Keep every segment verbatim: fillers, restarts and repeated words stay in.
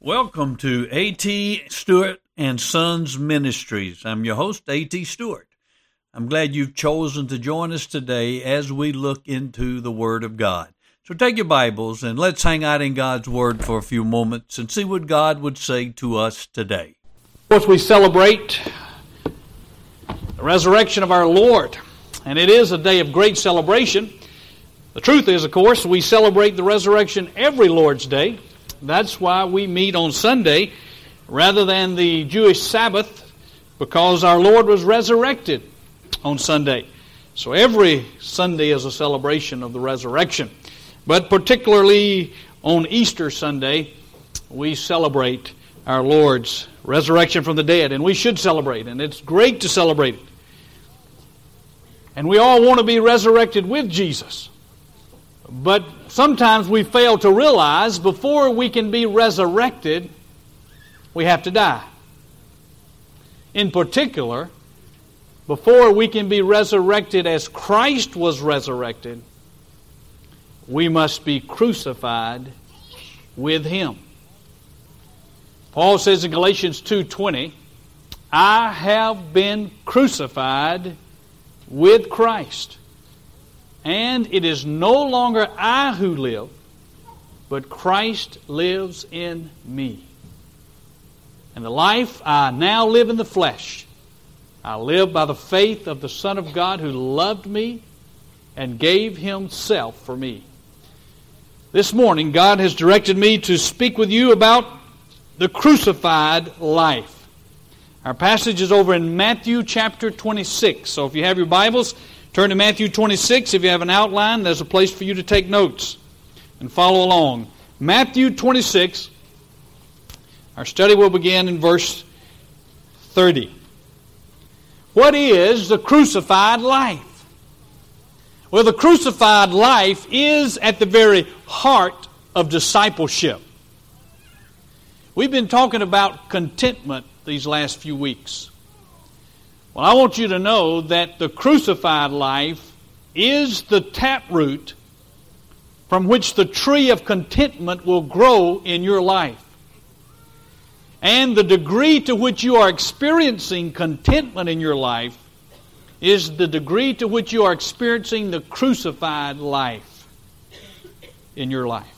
Welcome to A T. Stewart and Sons Ministries. I'm your host, A T. Stewart. I'm glad you've chosen to join us today as we look into the Word of God. So take your Bibles and let's hang out in God's Word for a few moments and see what God would say to us today. Of course, we celebrate the resurrection of our Lord, and it is a day of great celebration. The truth is, of course, we celebrate the resurrection every Lord's Day. That's why we meet on Sunday rather than the Jewish Sabbath, because our Lord was resurrected on Sunday. So every Sunday is a celebration of the resurrection. But particularly on Easter Sunday, we celebrate our Lord's resurrection from the dead. And we should celebrate, and it's great to celebrate it. And we all want to be resurrected with Jesus. But sometimes we fail to realize before we can be resurrected, we have to die. In particular, before we can be resurrected as Christ was resurrected, we must be crucified with Him. Paul says in Galatians two twenty, I have been crucified with Christ. And it is no longer I who live, but Christ lives in me. And the life I now live in the flesh, I live by the faith of the Son of God who loved me and gave Himself for me. This morning, God has directed me to speak with you about the crucified life. Our passage is over in Matthew chapter twenty-six. So if you have your Bibles, turn to Matthew twenty-six. If you have an outline, there's a place for you to take notes and follow along. Matthew twenty-six. Our study will begin in verse thirty. What is the crucified life? Well, the crucified life is at the very heart of discipleship. We've been talking about contentment these last few weeks. Well, I want you to know that the crucified life is the taproot from which the tree of contentment will grow in your life. And the degree to which you are experiencing contentment in your life is the degree to which you are experiencing the crucified life in your life.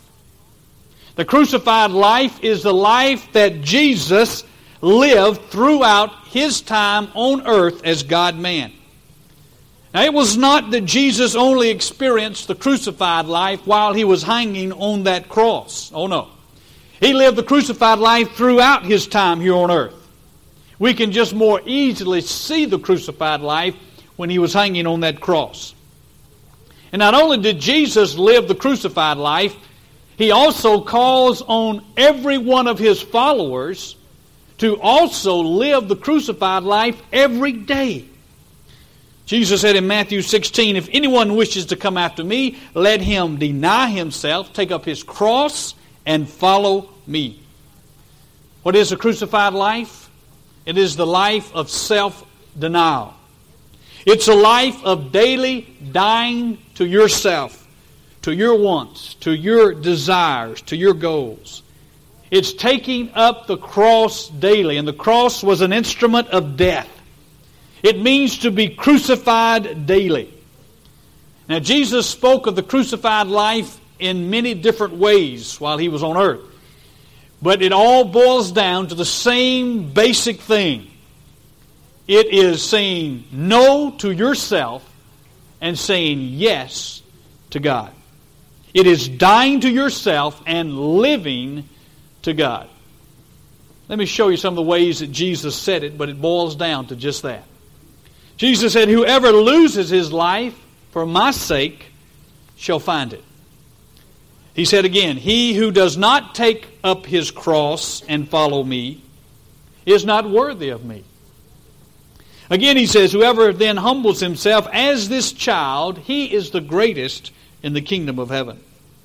The crucified life is the life that Jesus lived throughout His time on earth as God-man. Now, it was not that Jesus only experienced the crucified life while He was hanging on that cross. Oh, no. He lived the crucified life throughout His time here on earth. We can just more easily see the crucified life when He was hanging on that cross. And not only did Jesus live the crucified life, He also calls on every one of His followers to also live the crucified life every day. Jesus said in Matthew sixteen, if anyone wishes to come after me, let him deny himself, take up his cross, and follow me. What is a crucified life? It is the life of self-denial. It's a life of daily dying to yourself, to your wants, to your desires, to your goals. It's taking up the cross daily, and the cross was an instrument of death. It means to be crucified daily. Now, Jesus spoke of the crucified life in many different ways while He was on earth. But it all boils down to the same basic thing. It is saying no to yourself and saying yes to God. It is dying to yourself and living to God. Let me show you some of the ways that Jesus said it, but it boils down to just that. Jesus said, whoever loses his life for my sake shall find it. He said again, he who does not take up his cross and follow me is not worthy of me. Again he says, whoever then humbles himself as this child, he is the greatest in the kingdom of heaven.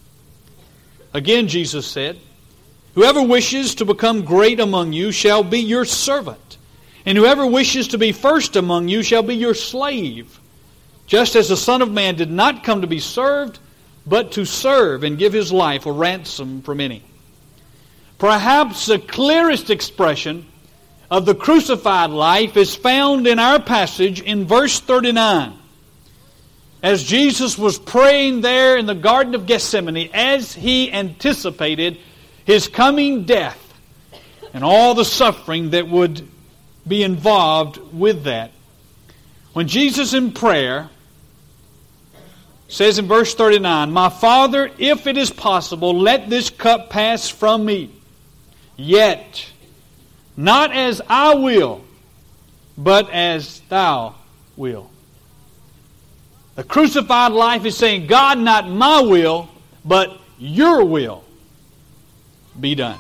Again Jesus said, whoever wishes to become great among you shall be your servant, and whoever wishes to be first among you shall be your slave. Just as the Son of Man did not come to be served, but to serve and give His life a ransom for many. perhaps the clearest expression of the crucified life is found in our passage in verse thirty-nine. As Jesus was praying there in the Garden of Gethsemane, as He anticipated His coming death and all the suffering that would be involved with that. When Jesus in prayer says in verse thirty-nine, "My Father, if it is possible, let this cup pass from me. Yet, not as I will, but as Thou wilt." The crucified life is saying, God, not my will, but Your will be done.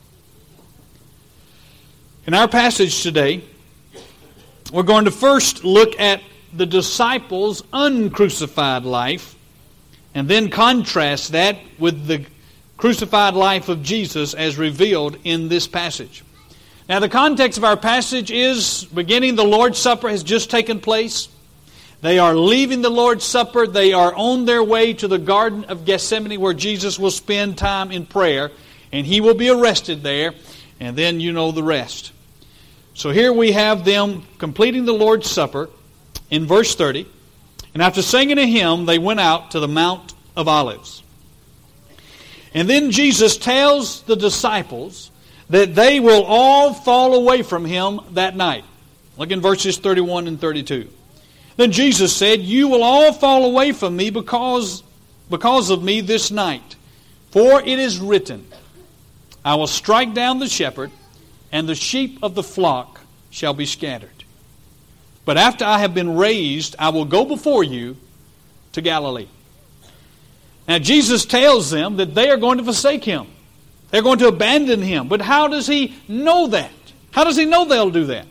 In our passage today, we're going to first look at the disciples' uncrucified life, and then contrast that with the crucified life of Jesus as revealed in this passage. Now, the context of our passage is beginning the Lord's Supper has just taken place. They are leaving the Lord's Supper. They are on their way to the Garden of Gethsemane, where Jesus will spend time in prayer, and He will be arrested there, and then you know the rest. So here we have them completing the Lord's Supper in verse thirty. And after singing a hymn, they went out to the Mount of Olives. And then Jesus tells the disciples that they will all fall away from Him that night. Look in verses thirty-one and thirty-two. Then Jesus said, "You will all fall away from me because, because of me this night. For it is written, I will strike down the shepherd, and the sheep of the flock shall be scattered. But after I have been raised, I will go before you to Galilee." Now Jesus tells them that they are going to forsake Him. They're going to abandon Him. But how does He know that? How does He know they'll do that?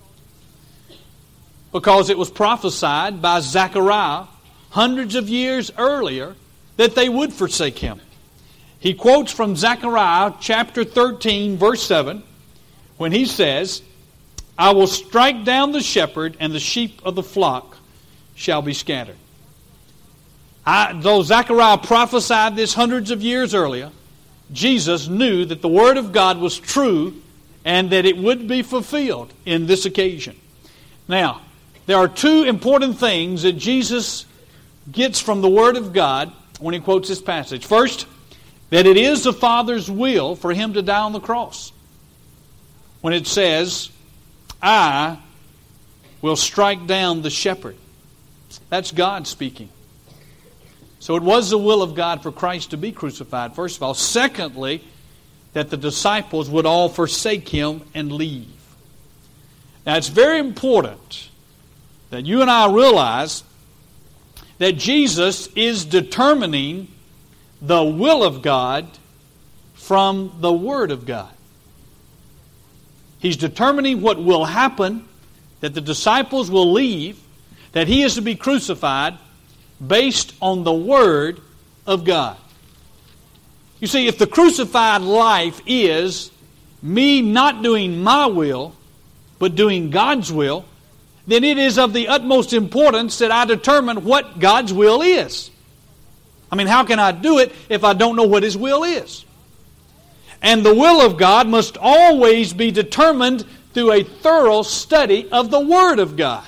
Because it was prophesied by Zechariah hundreds of years earlier that they would forsake Him. He quotes from Zechariah chapter thirteen, verse seven, when he says, "I will strike down the shepherd, and the sheep of the flock shall be scattered." I, though Zechariah prophesied this hundreds of years earlier, Jesus knew that the Word of God was true and that it would be fulfilled in this occasion. Now, there are two important things that Jesus gets from the Word of God when He quotes this passage. First, that it is the Father's will for Him to die on the cross. When it says, "I will strike down the shepherd." That's God speaking. So it was the will of God for Christ to be crucified, first of all. Secondly, that the disciples would all forsake Him and leave. Now, it's very important that you and I realize that Jesus is determining the will of God from the Word of God. He's determining what will happen, that the disciples will leave, that He is to be crucified based on the Word of God. You see, if the crucified life is me not doing my will, but doing God's will, then it is of the utmost importance that I determine what God's will is. I mean, how can I do it if I don't know what His will is? And the will of God must always be determined through a thorough study of the Word of God.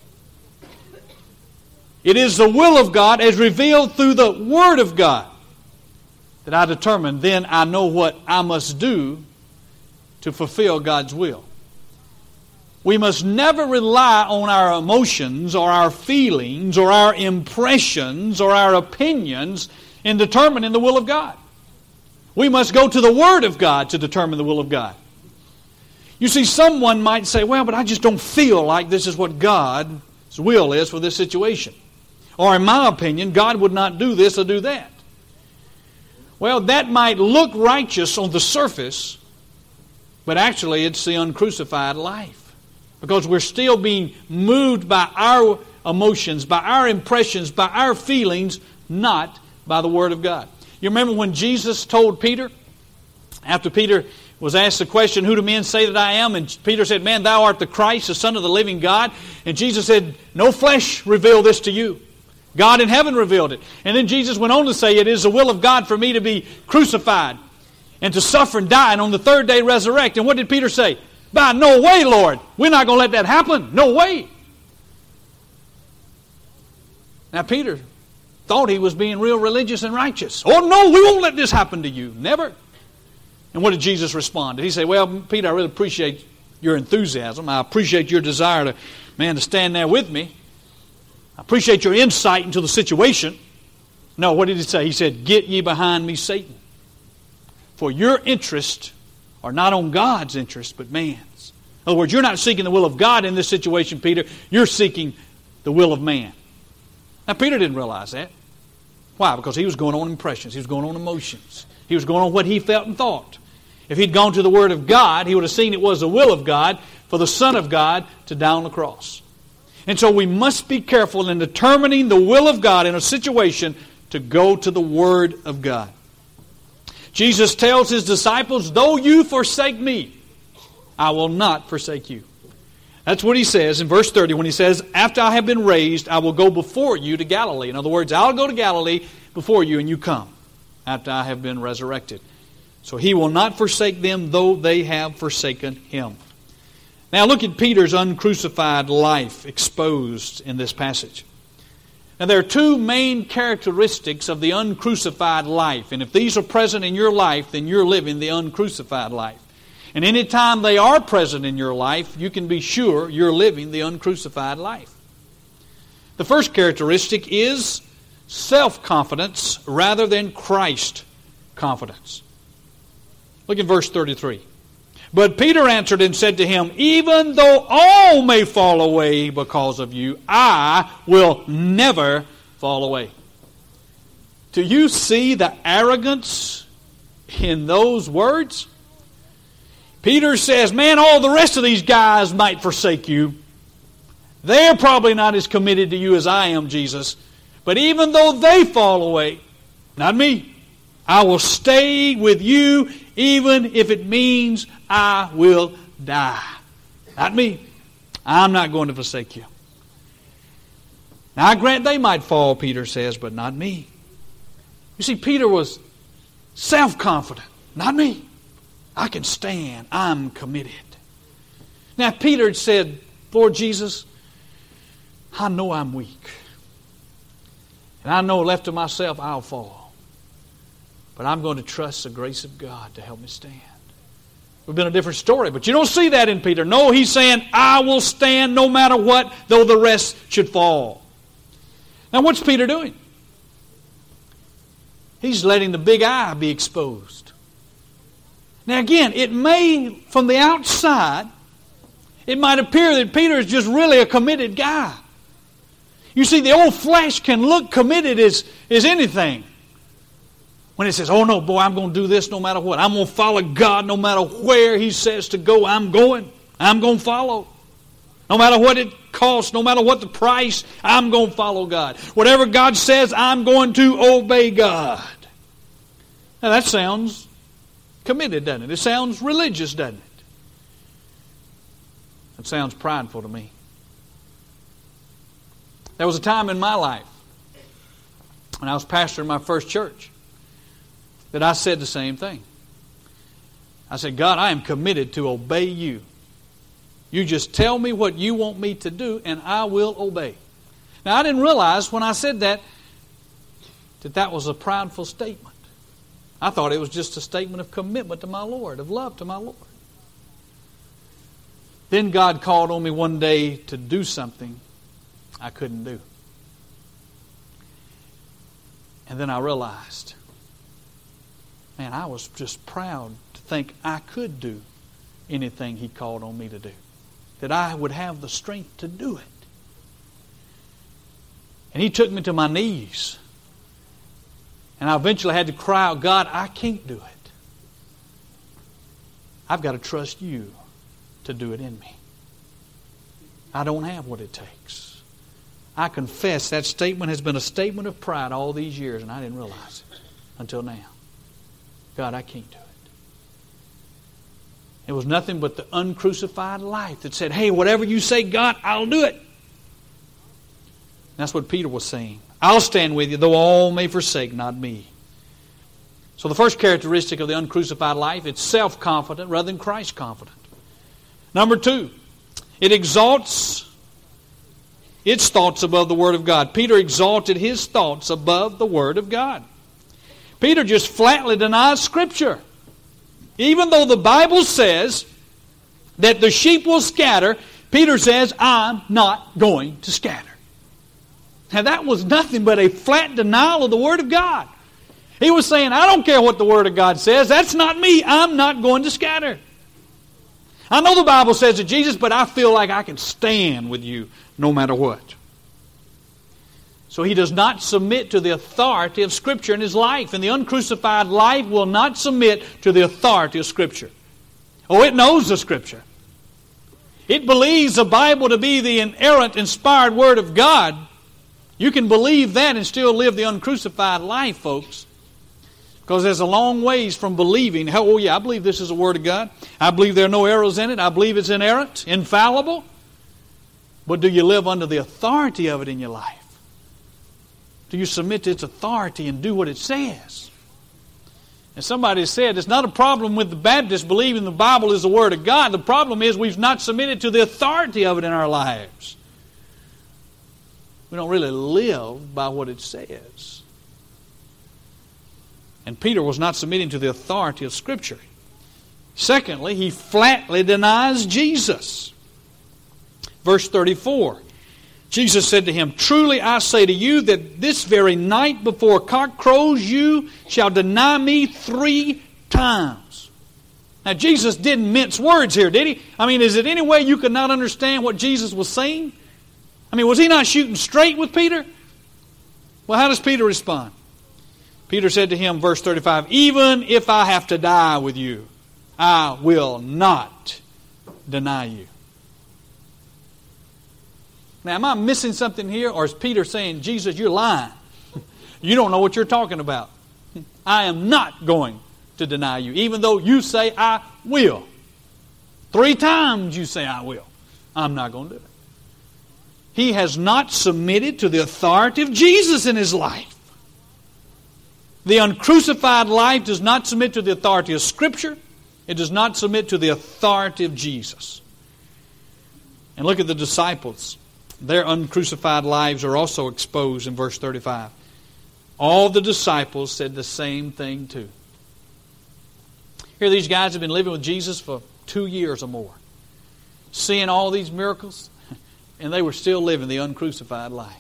It is the will of God as revealed through the Word of God that I determine. Then I know what I must do to fulfill God's will. We must never rely on our emotions or our feelings or our impressions or our opinions in determining the will of God. We must go to the Word of God to determine the will of God. You see, someone might say, "Well, but I just don't feel like this is what God's will is for this situation." Or in my opinion, God would not do this or do that. Well, that might look righteous on the surface, but actually it's the uncrucified life. Because we're still being moved by our emotions, by our impressions, by our feelings, not by the Word of God. You remember when Jesus told Peter, after Peter was asked the question, "Who do men say that I am?" And Peter said, "Man, thou art the Christ, the Son of the living God." And Jesus said, "No flesh revealed this to you. God in heaven revealed it." And then Jesus went on to say, "It is the will of God for me to be crucified." and to suffer and die, and on the third day resurrect. And what did Peter say? By no way, Lord. We're not going to let that happen. No way. Now, Peter thought he was being real religious and righteous. Oh, no, we won't let this happen to you. Never. And what did Jesus respond? Did he say, well, Peter, I really appreciate your enthusiasm. I appreciate your desire to, man, to stand there with me. I appreciate your insight into the situation. No, what did he say? He said, get ye behind me, Satan. For your interests are not on God's interest, but man's. In other words, you're not seeking the will of God in this situation, Peter. You're seeking the will of man. Now, Peter didn't realize that. Why? Because he was going on impressions. He was going on emotions. He was going on what he felt and thought. If he'd gone to the Word of God, he would have seen it was the will of God for the Son of God to die on the cross. And so we must be careful in determining the will of God in a situation to go to the Word of God. Jesus tells His disciples, though you forsake me, I will not forsake you. That's what He says in verse thirty when He says, after I have been raised, I will go before you to Galilee. In other words, I'll go to Galilee before you and you come after I have been resurrected. So He will not forsake them, though they have forsaken Him. Now look at Peter's uncrucified life exposed in this passage. Now there are two main characteristics of the uncrucified life. And if these are present in your life, then you're living the uncrucified life. And any time they are present in your life, you can be sure you're living the uncrucified life. The first characteristic is self-confidence rather than Christ-confidence. Look at verse thirty-three. But Peter answered and said to him, even though all may fall away because of you, I will never fall away. Do you see the arrogance in those words? Peter says, man, all the rest of these guys might forsake you. They're probably not as committed to you as I am, Jesus. But even though they fall away, not me, I will stay with you even if it means I will die. Not me. I'm not going to forsake you. Now I grant they might fall, Peter says, but not me. You see, Peter was self-confident. Not me. I can stand. I'm committed. Now Peter had said, Lord Jesus, I know I'm weak. And I know left to myself I'll fall. But I'm going to trust the grace of God to help me stand. It would have been a different story, but you don't see that in Peter. No, he's saying, I will stand no matter what, though the rest should fall. Now what's Peter doing? He's letting the big eye be exposed. Now again, it may, from the outside, it might appear that Peter is just really a committed guy. You see, the old flesh can look committed as, as anything. When it says, oh no, boy, I'm going to do this no matter what. I'm going to follow God no matter where He says to go. I'm going. I'm going to follow. No matter what it costs, no matter what the price, I'm going to follow God. Whatever God says, I'm going to obey God. Now that sounds committed, doesn't it? It sounds religious, doesn't it? It sounds prideful to me. There was a time in my life when I was pastoring my first church that I said the same thing. I said, God, I am committed to obey you. You just tell me what you want me to do and I will obey. Now I didn't realize when I said that that that was a prideful statement. I thought it was just a statement of commitment to my Lord, of love to my Lord. Then God called on me one day to do something I couldn't do. And then I realized, man, I was just proud to think I could do anything He called on me to do. That I would have the strength to do it. And He took me to my knees. And I eventually had to cry out, God, I can't do it. I've got to trust You to do it in me. I don't have what it takes. I confess that statement has been a statement of pride all these years, and I didn't realize it until now. God, I can't do it. It was nothing but the uncrucified life that said, hey, whatever You say, God, I'll do it. That's what Peter was saying. I'll stand with You, though all may forsake, not me. So the first characteristic of the uncrucified life, it's self-confident rather than Christ-confident. Number two, it exalts its thoughts above the Word of God. Peter exalted his thoughts above the Word of God. Peter just flatly denies Scripture. Even though the Bible says that the sheep will scatter, Peter says, I'm not going to scatter. Now that was nothing but a flat denial of the Word of God. He was saying, I don't care what the Word of God says. That's not me. I'm not going to scatter. I know the Bible says it, Jesus, but I feel like I can stand with you no matter what. So he does not submit to the authority of Scripture in his life. And the uncrucified life will not submit to the authority of Scripture. Oh, it knows the Scripture. It believes the Bible to be the inerrant, inspired Word of God. You can believe that and still live the uncrucified life, folks. Because there's a long ways from believing, oh yeah, I believe this is the Word of God. I believe there are no errors in it. I believe it's inerrant, infallible. But do you live under the authority of it in your life? Do you submit to its authority and do what it says? And somebody said, it's not a problem with the Baptists believing the Bible is the Word of God. The problem is we've not submitted to the authority of it in our lives. We don't really live by what it says. And Peter was not submitting to the authority of Scripture. Secondly, he flatly denies Jesus. Verse thirty-four, Jesus said to him, truly I say to you that this very night before cock crows you shall deny me three times. Now Jesus didn't mince words here, did he? I mean, is it any way you could not understand what Jesus was saying? I mean, was he not shooting straight with Peter? Well, how does Peter respond? Peter said to him, verse thirty-five, even if I have to die with you, I will not deny you. Now, am I missing something here? Or is Peter saying, Jesus, you're lying. You don't know what you're talking about. I am not going to deny you, even though you say I will. Three times you say I will. I'm not going to do it. He has not submitted to the authority of Jesus in his life. The uncrucified life does not submit to the authority of Scripture. It does not submit to the authority of Jesus. And look at the disciples. Their uncrucified lives are also exposed in verse thirty-five. All the disciples said the same thing too. Here these guys have been living with Jesus for two years or more, seeing all these miracles, and they were still living the uncrucified life.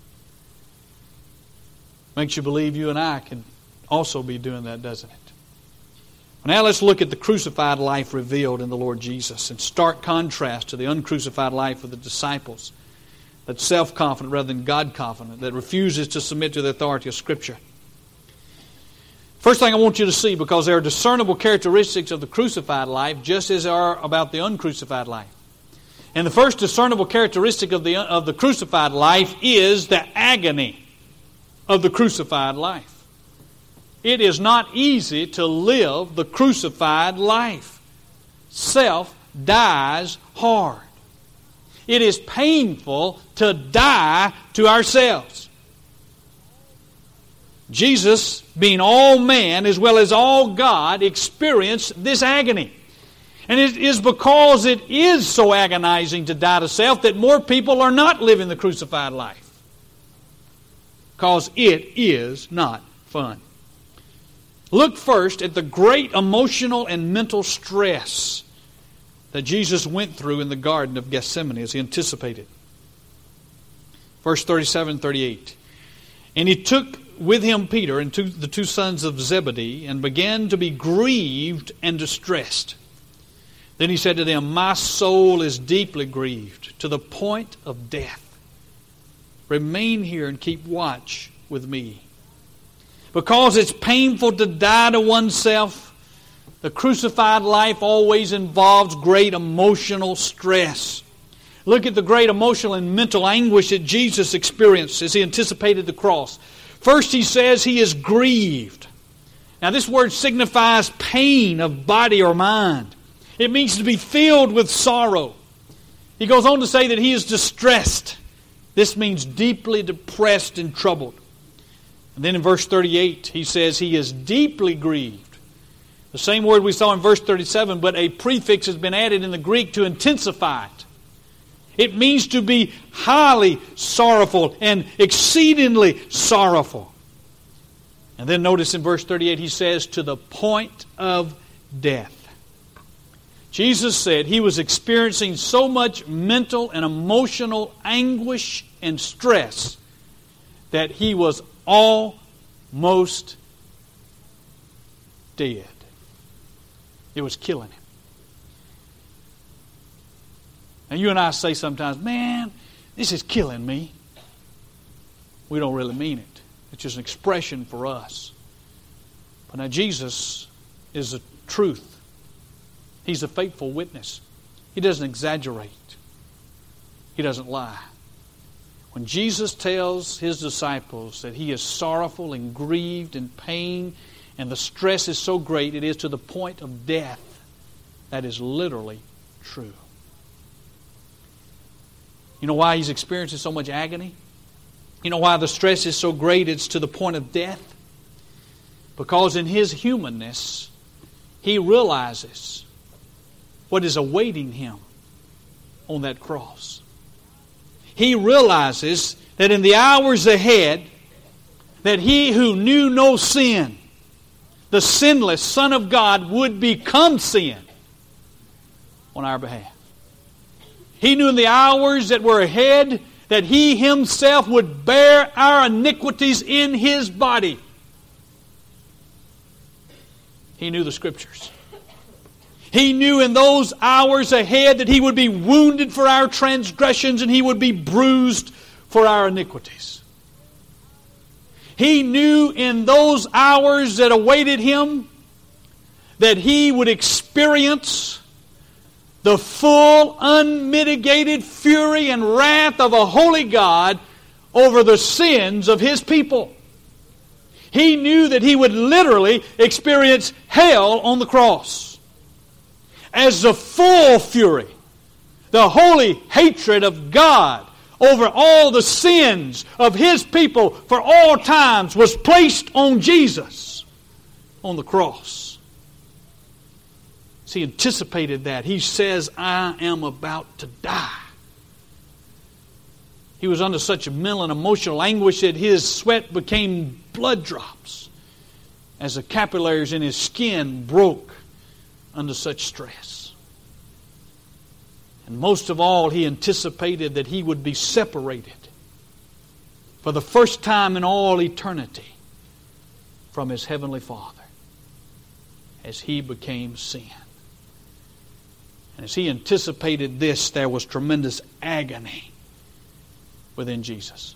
Makes you believe you and I can also be doing that, doesn't it? Now let's look at the crucified life revealed in the Lord Jesus, in stark contrast to the uncrucified life of the disciples, that's self-confident rather than God-confident, that refuses to submit to the authority of Scripture. First thing I want you to see, because there are discernible characteristics of the crucified life just as there are about the uncrucified life. And the first discernible characteristic of the, of the crucified life is the agony of the crucified life. It is not easy to live the crucified life. Self dies hard. It is painful to die to ourselves. Jesus, being all man as well as all God, experienced this agony. And it is because it is so agonizing to die to self that more people are not living the crucified life. Because it is not fun. Look first at the great emotional and mental stress that Jesus went through in the Garden of Gethsemane as he anticipated. Verse thirty-seven and thirty-eight. And he took with him Peter and two, the two sons of Zebedee, and began to be grieved and distressed. Then he said to them, my soul is deeply grieved to the point of death. Remain here and keep watch with me. Because it's painful to die to oneself, the crucified life always involves great emotional stress. Look at the great emotional and mental anguish that Jesus experienced as he anticipated the cross. First he says he is grieved. Now this word signifies pain of body or mind. It means to be filled with sorrow. He goes on to say that he is distressed. This means deeply depressed and troubled. And then in verse thirty-eight, he says he is deeply grieved. The same word we saw in verse thirty-seven, but a prefix has been added in the Greek to intensify it. It means to be highly sorrowful and exceedingly sorrowful. And then notice in verse thirty-eight, he says, to the point of death. Jesus said he was experiencing so much mental and emotional anguish and stress that he was almost dead. It was killing him. And you and I say sometimes, man, this is killing me. We don't really mean it. It's just an expression for us. But now Jesus is the truth. He's a faithful witness. He doesn't exaggerate. He doesn't lie. When Jesus tells His disciples that He is sorrowful and grieved and pain, and the stress is so great it is to the point of death, that is literally true. You know why He's experiencing so much agony? You know why the stress is so great it's to the point of death? Because in His humanness, He realizes what is awaiting Him on that cross. He realizes that in the hours ahead, that He who knew no sin, the sinless Son of God, would become sin on our behalf. He knew in the hours that were ahead that He Himself would bear our iniquities in His body. He knew the Scriptures. He knew in those hours ahead that He would be wounded for our transgressions and He would be bruised for our iniquities. He knew in those hours that awaited Him that He would experience the full, unmitigated fury and wrath of a holy God over the sins of His people. He knew that He would literally experience hell on the cross as the full fury, the holy hatred of God over all the sins of His people for all times was placed on Jesus on the cross. He anticipated that. He says, I am about to die. He was under such mental and emotional anguish that his sweat became blood drops as the capillaries in his skin broke under such stress. And most of all, he anticipated that he would be separated for the first time in all eternity from his heavenly Father as he became sin. And as he anticipated this, there was tremendous agony within Jesus.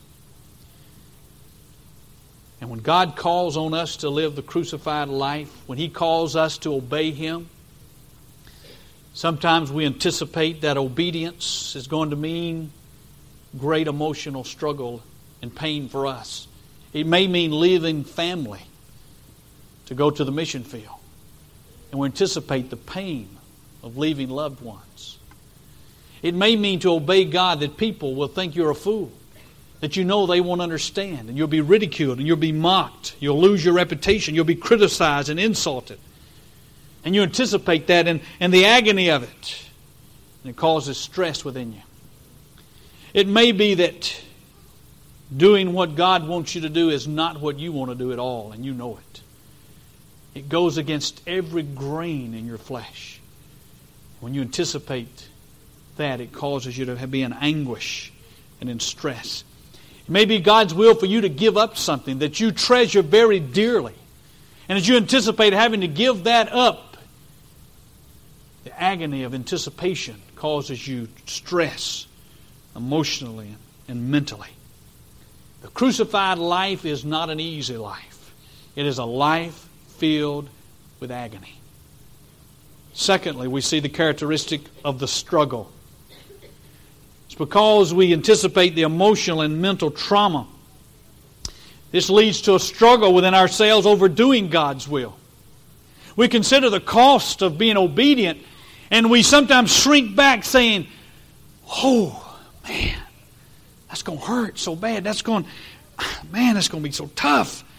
And when God calls on us to live the crucified life, when He calls us to obey Him, sometimes we anticipate that obedience is going to mean great emotional struggle and pain for us. It may mean leaving family to go to the mission field. And we anticipate the pain of leaving loved ones. It may mean to obey God that people will think you're a fool, that you know they won't understand, and you'll be ridiculed, and you'll be mocked, you'll lose your reputation, you'll be criticized and insulted. And you anticipate that and, and the agony of it, and it causes stress within you. It may be that doing what God wants you to do is not what you want to do at all, and you know it. It goes against every grain in your flesh. When you anticipate that, it causes you to be in anguish and in stress. It may be God's will for you to give up something that you treasure very dearly. And as you anticipate having to give that up, the agony of anticipation causes you stress emotionally and mentally. The crucified life is not an easy life. It is a life filled with agony. Secondly, we see the characteristic of the struggle. It's because we anticipate the emotional and mental trauma. This leads to a struggle within ourselves over doing God's will. We consider the cost of being obedient, and we sometimes shrink back saying, oh, man, that's going to hurt so bad. That's going, man, that's going to be so tough.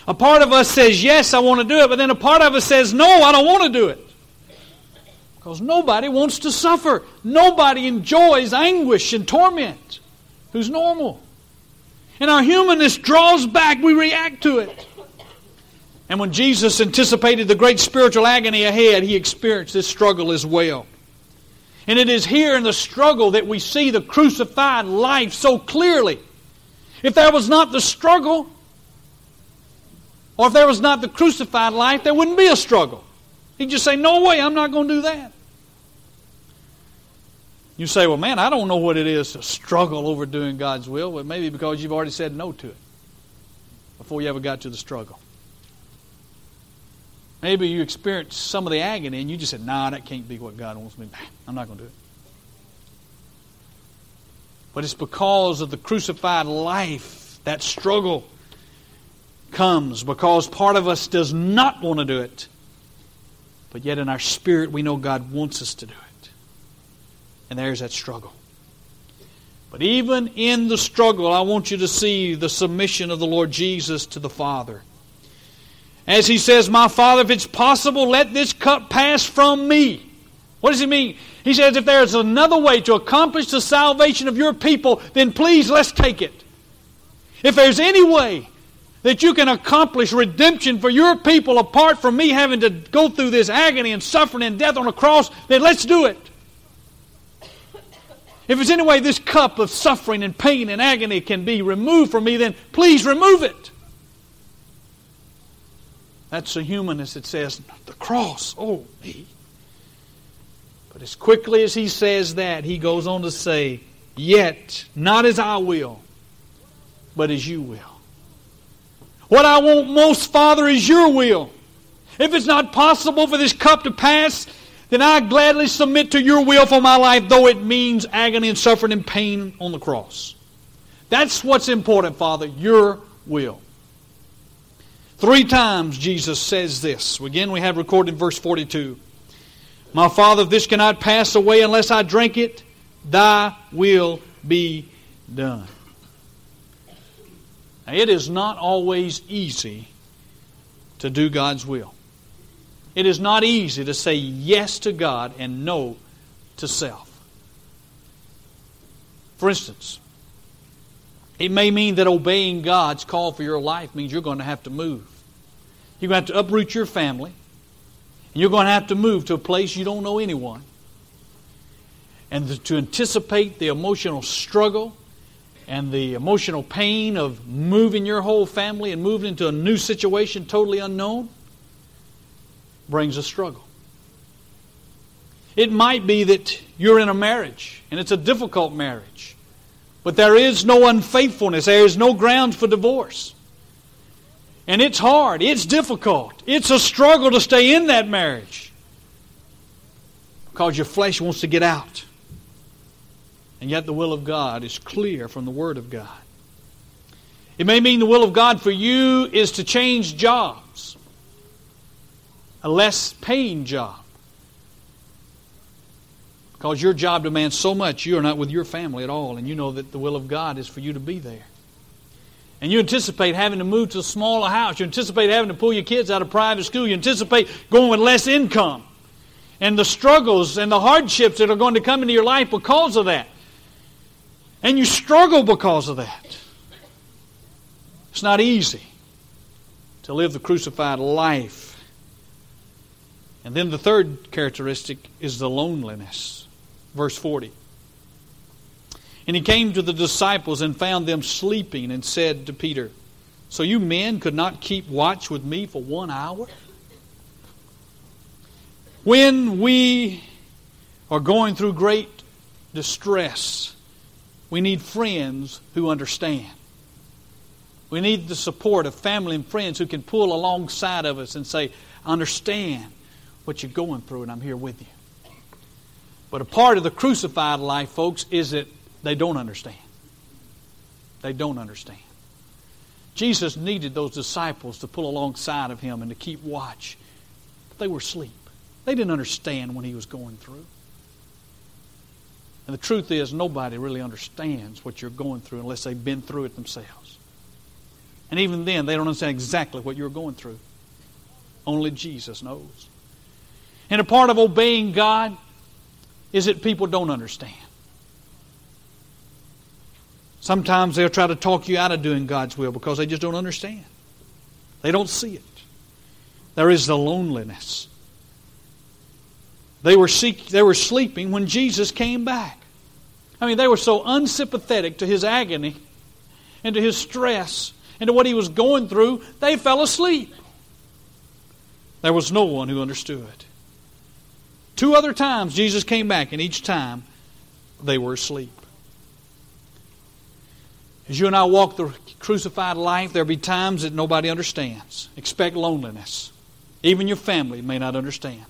A part of us says, yes, I want to do it, but then a part of us says, no, I don't want to do it. Because nobody wants to suffer. Nobody enjoys anguish and torment who's normal. And our humanness draws back. We react to it. And when Jesus anticipated the great spiritual agony ahead, He experienced this struggle as well. And it is here in the struggle that we see the crucified life so clearly. If there was not the struggle, or if there was not the crucified life, there wouldn't be a struggle. He'd just say, no way, I'm not going to do that. You say, well, man, I don't know what it is to struggle over doing God's will. Well, maybe because you've already said no to it before you ever got to the struggle. Maybe you experienced some of the agony and you just said, nah, that can't be what God wants me to do. I'm not going to do it. But it's because of the crucified life that struggle comes, because part of us does not want to do it. But yet in our spirit we know God wants us to do it. And there's that struggle. But even in the struggle, I want you to see the submission of the Lord Jesus to the Father. As He says, my Father, if it's possible, let this cup pass from me. What does He mean? He says, if there's another way to accomplish the salvation of your people, then please, let's take it. If there's any way that you can accomplish redemption for your people apart from me having to go through this agony and suffering and death on a cross, then let's do it. If there's any way this cup of suffering and pain and agony can be removed from me, then please remove it. That's the humanness that says, the cross, oh me. But as quickly as He says that, He goes on to say, yet not as I will, but as you will. What I want most, Father, is your will. If it's not possible for this cup to pass, then I gladly submit to your will for my life, though it means agony and suffering and pain on the cross. That's what's important, Father, your will. Three times Jesus says this. Again, we have recorded in verse forty-two. My Father, if this cannot pass away unless I drink it, thy will be done. Now, it is not always easy to do God's will. It is not easy to say yes to God and no to self. For instance, it may mean that obeying God's call for your life means you're going to have to move. You're going to have to uproot your family. And you're going to have to move to a place you don't know anyone. And to anticipate the emotional struggle and the emotional pain of moving your whole family and moving into a new situation totally unknown brings a struggle. It might be that you're in a marriage and it's a difficult marriage, but there is no unfaithfulness. There is no grounds for divorce. And it's hard. It's difficult. It's a struggle to stay in that marriage because your flesh wants to get out. And yet the will of God is clear from the Word of God. It may mean the will of God for you is to change jobs. A less paying job. Because your job demands so much, you are not with your family at all. And you know that the will of God is for you to be there. And you anticipate having to move to a smaller house. You anticipate having to pull your kids out of private school. You anticipate going with less income. And the struggles and the hardships that are going to come into your life because of that. And you struggle because of that. It's not easy to live the crucified life. And then the third characteristic is the loneliness. Verse forty. And He came to the disciples and found them sleeping and said to Peter, so you men could not keep watch with me for one hour? When we are going through great distress, we need friends who understand. We need the support of family and friends who can pull alongside of us and say, I understand what you're going through and I'm here with you. But a part of the crucified life, folks, is that they don't understand. They don't understand. Jesus needed those disciples to pull alongside of Him and to keep watch. But they were asleep. They didn't understand what He was going through. And the truth is, nobody really understands what you're going through unless they've been through it themselves. And even then, they don't understand exactly what you're going through. Only Jesus knows. And a part of obeying God is that people don't understand. Sometimes they'll try to talk you out of doing God's will because they just don't understand. They don't see it. There is the loneliness. They were seek, they were sleeping when Jesus came back. I mean, they were so unsympathetic to His agony and to His stress and to what He was going through, they fell asleep. There was no one who understood. Two other times Jesus came back, and each time they were asleep. As you and I walk the crucified life, there'll be times that nobody understands. Expect loneliness. Even your family may not understand.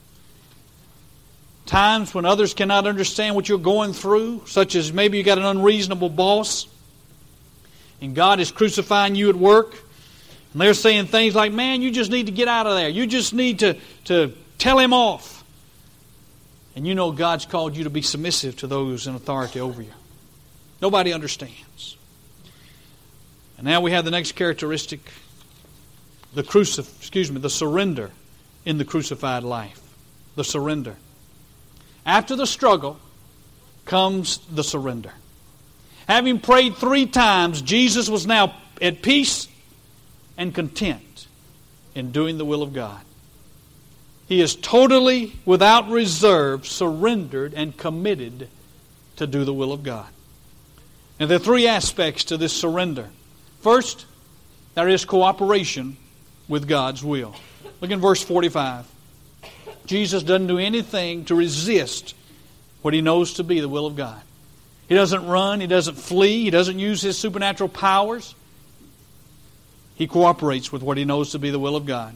Times when others cannot understand what you're going through, such as maybe you got an unreasonable boss, and God is crucifying you at work, and they're saying things like, man, you just need to get out of there. You just need to, to tell him off. And you know God's called you to be submissive to those in authority over you. Nobody understands. And now we have the next characteristic, the crucif- excuse me, the surrender in the crucified life. The surrender. After the struggle comes the surrender. Having prayed three times, Jesus was now at peace and content in doing the will of God. He is totally, without reserve, surrendered and committed to do the will of God. And there are three aspects to this surrender. First, there is cooperation with God's will. Look in verse forty-five. Jesus doesn't do anything to resist what He knows to be the will of God. He doesn't run. He doesn't flee. He doesn't use His supernatural powers. He cooperates with what He knows to be the will of God.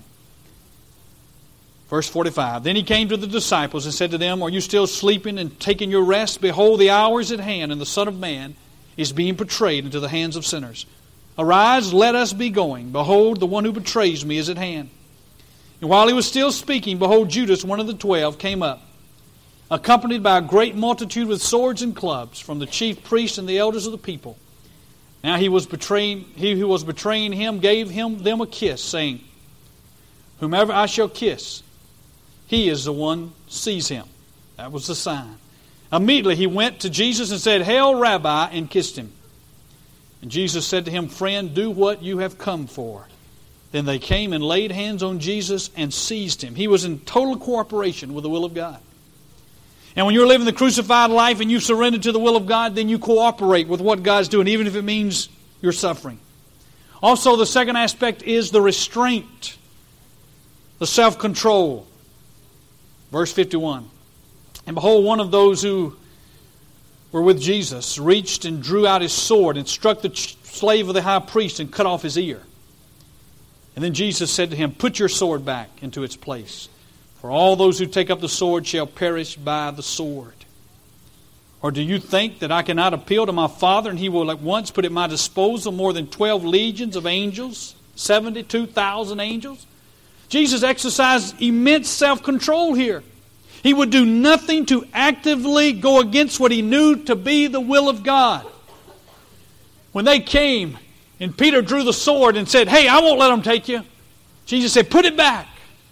Verse forty-five. Then He came to the disciples and said to them, are you still sleeping and taking your rest? Behold, the hour is at hand, and the Son of Man is being betrayed into the hands of sinners. Arise, let us be going. Behold, the one who betrays me is at hand. And while he was still speaking, behold, Judas, one of the twelve, came up, accompanied by a great multitude with swords and clubs, from the chief priests and the elders of the people. Now he was betraying, he who was betraying him gave him them a kiss, saying, whomever I shall kiss, he is the one, seize him. That was the sign. Immediately he went to Jesus and said, Hail, Rabbi, and kissed him. And Jesus said to him, Friend, do what you have come for. Then they came and laid hands on Jesus and seized him. He was in total cooperation with the will of God. And when you're living the crucified life and you surrender to the will of God, then you cooperate with what God's doing, even if it means you're suffering. Also, the second aspect is the restraint, the self-control. Verse fifty-one. And behold, one of those who were with Jesus reached and drew out his sword and struck the slave of the high priest and cut off his ear. And then Jesus said to him, Put your sword back into its place, for all those who take up the sword shall perish by the sword. Or do you think that I cannot appeal to my Father, and He will at once put at my disposal more than twelve legions of angels, seventy-two thousand angels? Jesus exercised immense self-control here. He would do nothing to actively go against what He knew to be the will of God. When they came and Peter drew the sword and said, Hey, I won't let them take you, Jesus said, Put it back.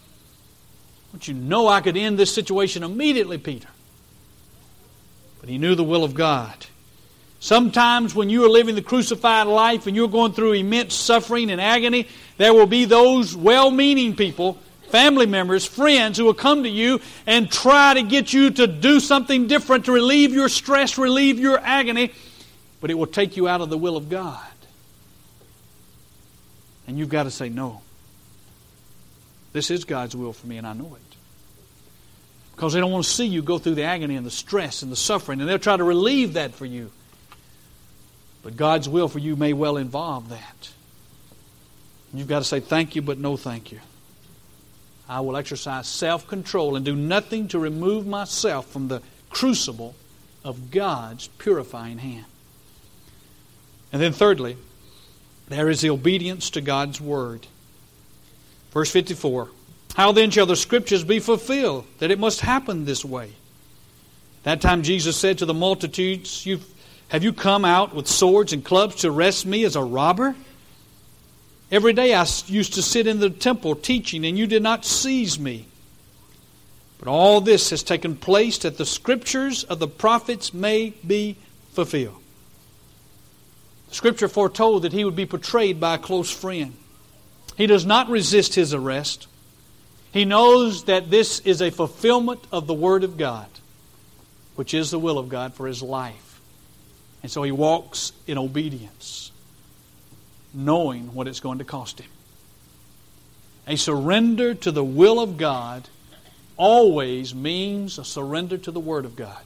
Don't you know I could end this situation immediately, Peter? But he knew the will of God. Sometimes when you are living the crucified life and you're going through immense suffering and agony, there will be those well-meaning people, family members, friends who will come to you and try to get you to do something different to relieve your stress, relieve your agony, but it will take you out of the will of God. And you've got to say, no. This is God's will for me, and I know it. Because they don't want to see you go through the agony and the stress and the suffering, and they'll try to relieve that for you. But God's will for you may well involve that. And you've got to say, thank you, but no thank you. I will exercise self-control and do nothing to remove myself from the crucible of God's purifying hand. And then thirdly, there is the obedience to God's Word. Verse fifty-four. How then shall the Scriptures be fulfilled, that it must happen this way? That time Jesus said to the multitudes, You've, Have you come out with swords and clubs to arrest me as a robber? Every day I used to sit in the temple teaching, and you did not seize me. But all this has taken place that the Scriptures of the prophets may be fulfilled. The Scripture foretold that he would be betrayed by a close friend. He does not resist his arrest. He knows that this is a fulfillment of the Word of God, which is the will of God for his life. And so he walks in obedience, knowing what it's going to cost him. A surrender to the will of God always means a surrender to the Word of God.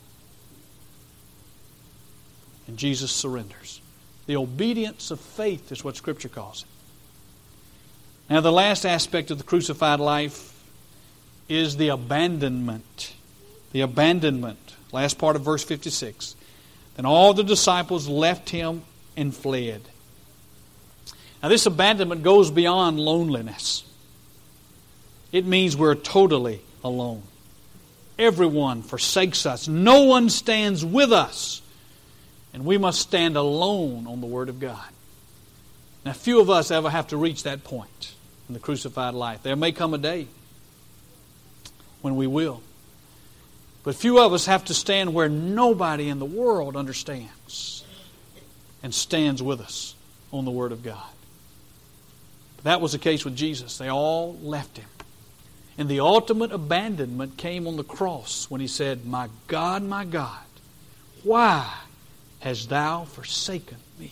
And Jesus surrenders. The obedience of faith is what Scripture calls it. Now, the last aspect of the crucified life is the abandonment. The abandonment. Last part of verse fifty-six. Then all the disciples left him and fled. Now, this abandonment goes beyond loneliness. It means we're totally alone. Everyone forsakes us. No one stands with us. And we must stand alone on the Word of God. Now, few of us ever have to reach that point in the crucified life. There may come a day when we will. But few of us have to stand where nobody in the world understands and stands with us on the Word of God. But that was the case with Jesus. They all left Him. And the ultimate abandonment came on the cross when He said, "My God, my God, why hast Thou forsaken me?"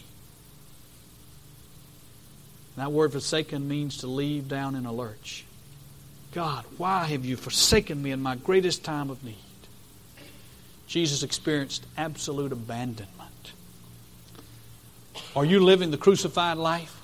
And that word forsaken means to leave down in a lurch. God, why have You forsaken me in my greatest time of need? Jesus experienced absolute abandonment. Are you living the crucified life?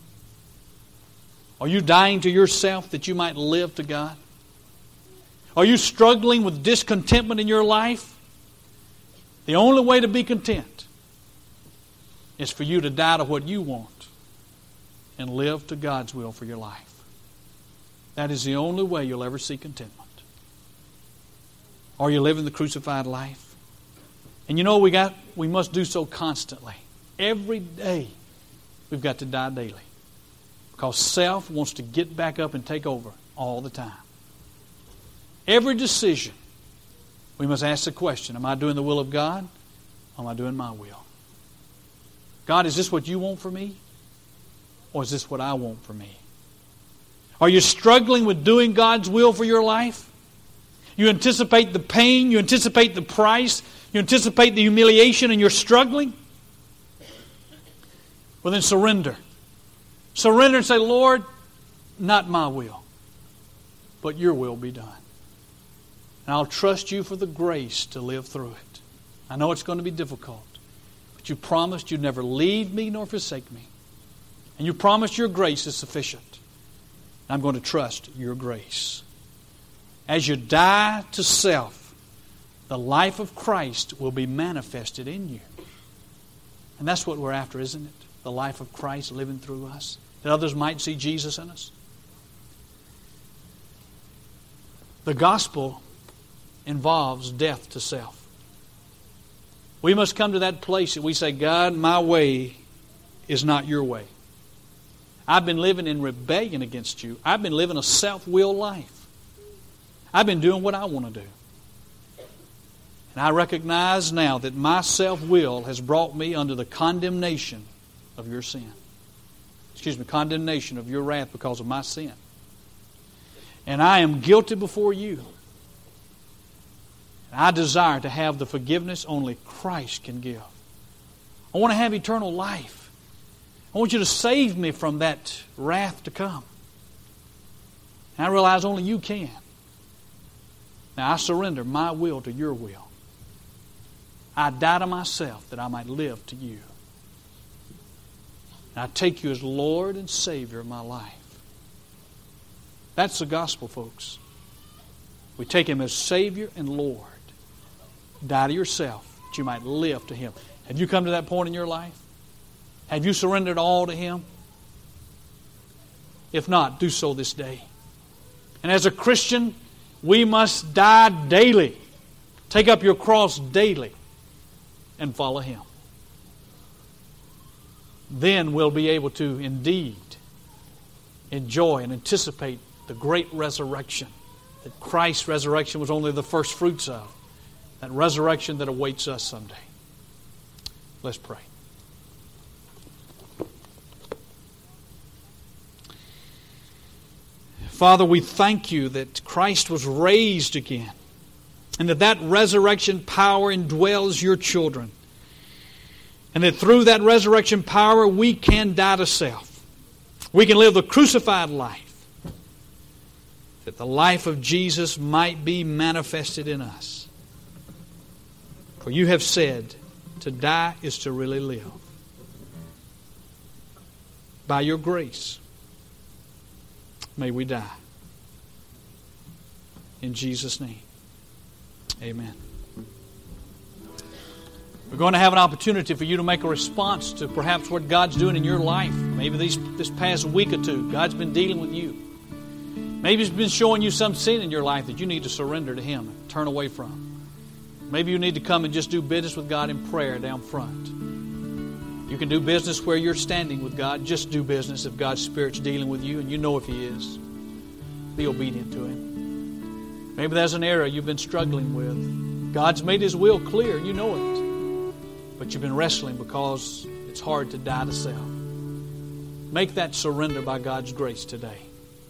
Are you dying to yourself that you might live to God? Are you struggling with discontentment in your life? The only way to be content is for you to die to what you want and live to God's will for your life. That is the only way you'll ever see contentment. Are you living the crucified life? And you know we got we must do so constantly. Every day we've got to die daily. Because self wants to get back up and take over all the time. Every decision, we must ask the question, am I doing the will of God or am I doing my will? God, is this what You want for me? Or is this what I want for me? Are you struggling with doing God's will for your life? You anticipate the pain, you anticipate the price, you anticipate the humiliation, and you're struggling? Well, then surrender. Surrender and say, Lord, not my will, but Your will be done. And I'll trust You for the grace to live through it. I know it's going to be difficult, but You promised You'd never leave me nor forsake me. And You promised Your grace is sufficient. I'm going to trust Your grace. As you die to self, the life of Christ will be manifested in you. And that's what we're after, isn't it? The life of Christ living through us. That others might see Jesus in us. The gospel involves death to self. We must come to that place that we say, God, my way is not Your way. I've been living in rebellion against You. I've been living a self-willed life. I've been doing what I want to do. And I recognize now that my self-will has brought me under the condemnation of Your sin. Excuse me, condemnation of Your wrath because of my sin. And I am guilty before You. And I desire to have the forgiveness only Christ can give. I want to have eternal life. I want You to save me from that wrath to come. And I realize only You can. Now I surrender my will to Your will. I die to myself that I might live to You. And I take You as Lord and Savior of my life. That's the gospel, folks. We take Him as Savior and Lord. Die to yourself that you might live to Him. Have you come to that point in your life? Have you surrendered all to Him? If not, do so this day. And as a Christian, we must die daily. Take up your cross daily and follow Him. Then we'll be able to indeed enjoy and anticipate the great resurrection that Christ's resurrection was only the first fruits of, that resurrection that awaits us someday. Let's pray. Father, we thank you that Christ was raised again, and that that resurrection power indwells your children, and that through that resurrection power we can die to self. We can live the crucified life, that the life of Jesus might be manifested in us. For you have said, to die is to really live. By your grace, may we die. In Jesus' name, amen. We're going to have an opportunity for you to make a response to perhaps what God's doing in your life. Maybe these, this past week or two, God's been dealing with you. Maybe He's been showing you some sin in your life that you need to surrender to Him and turn away from. Maybe you need to come and just do business with God in prayer down front. You can do business where you're standing with God. Just do business if God's Spirit's dealing with you, and you know if He is. Be obedient to Him. Maybe there's an area you've been struggling with. God's made His will clear, and you know it. But you've been wrestling because it's hard to die to self. Make that surrender by God's grace today.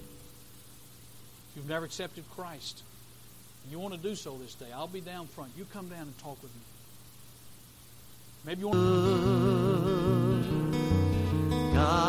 If you've never accepted Christ, and you want to do so this day, I'll be down front. You come down and talk with me. Maybe you want to... God.